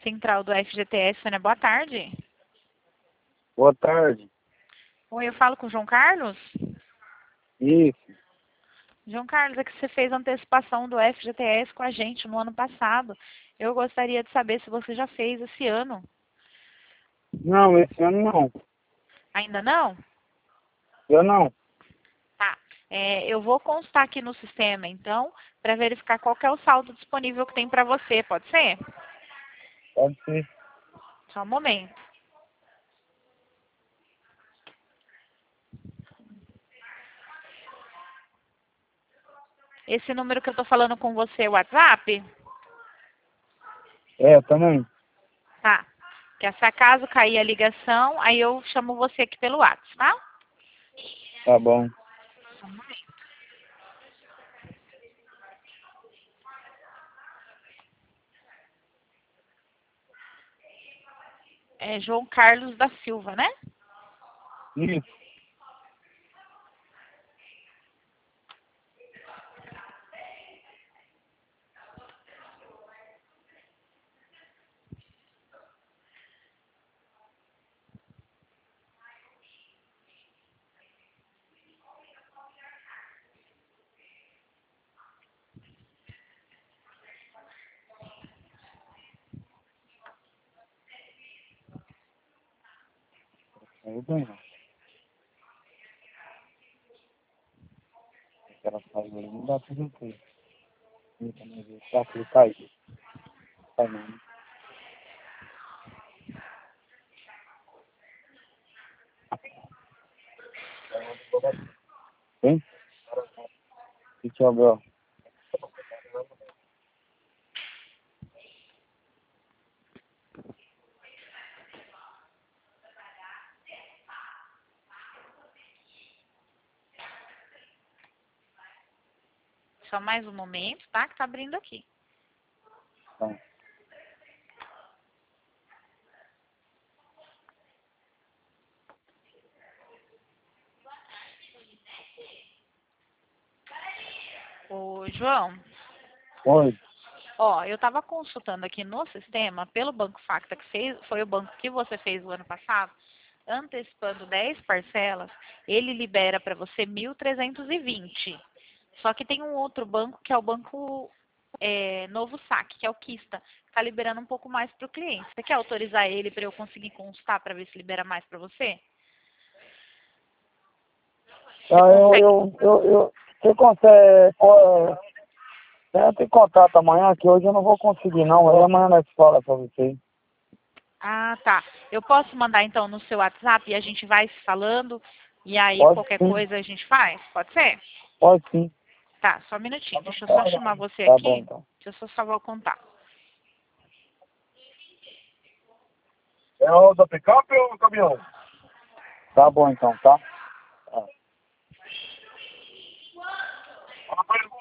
Central do FGTS, Sônia, boa tarde. Boa tarde. Oi, eu falo com o João Carlos? Isso. João Carlos, é que você fez antecipação do FGTS com a gente no ano passado. Eu gostaria de saber se você já fez esse ano. Não, esse ano não. Ainda não? Eu não. Tá. Eu vou constar aqui no sistema, então, para verificar qual que é o saldo disponível que tem para você. Pode ser? Pode ser. Só um momento. Esse número que eu estou falando com você é o WhatsApp? É, também. Tá. Que se acaso cair a ligação, aí eu chamo você aqui pelo WhatsApp, tá? Tá bom. Só um momento. É João Carlos da Silva, né? Isso. Aí bem, não. Aquela saiu aí, não dá pra gente. Eu também vou pra clicar aí. Sai não, né? Hein? Deixa eu ver, ó. Só mais um momento, tá? Que tá abrindo aqui. Tá. Ô, João, Oi. ó, eu estava consultando aqui no sistema, pelo Banco Facta, que foi o banco que você fez o ano passado, antecipando 10 parcelas, ele libera para você 1.320. Só que tem um outro banco, que é o Banco Novo Saque, que é o Quista, está liberando um pouco mais para o cliente. Você quer autorizar ele para eu conseguir consultar para ver se libera mais para você? Você Ah, consegue? você consegue, entra em contato amanhã, que hoje eu não vou conseguir não. Aí amanhã nós fala pra você. Ah, tá. Eu posso mandar então no seu WhatsApp e a gente vai se falando e aí Pode qualquer sim, coisa a gente faz? Pode ser? pode sim. Tá, só um minutinho. Deixa eu só chamar você Tá bom aqui. então. Deixa eu só salvar o contato. É o da picape ou o caminhão? Tá bom então, tá? Tá.